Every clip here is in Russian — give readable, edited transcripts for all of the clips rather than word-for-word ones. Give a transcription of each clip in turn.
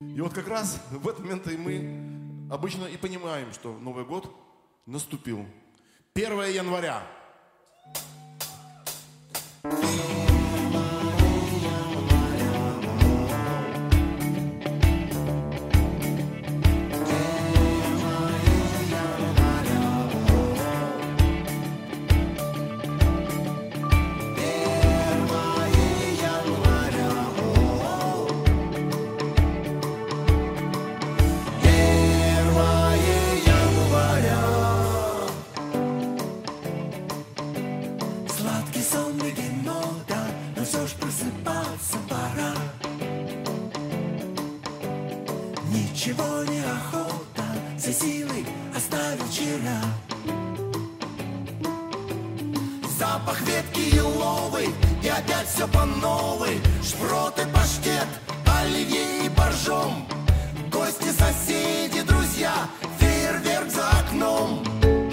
И вот как раз в этот момент и мы обычно и понимаем, что Новый год наступил. 1 января. Ничего не охота, все силы оставил вчера. Запах ветки еловой, и опять все по новой. Шпроты, паштет, оливье и боржом. Гости, соседи, друзья, фейерверк за окном.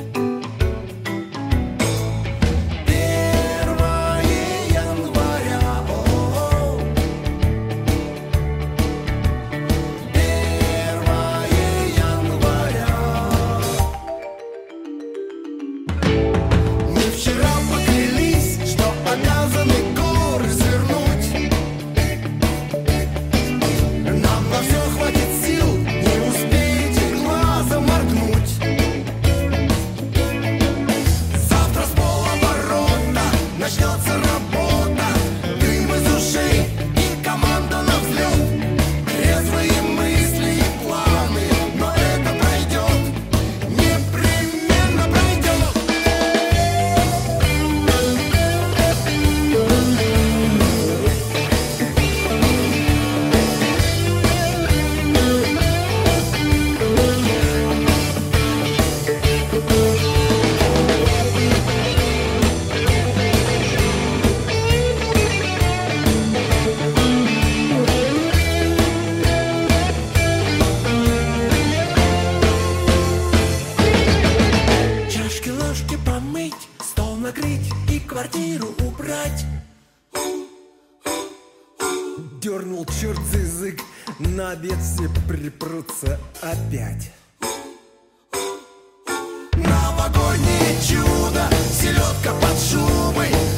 Дернул черт за язык, на обед все припрутся опять. Новогоднее чудо, селедка под шубой.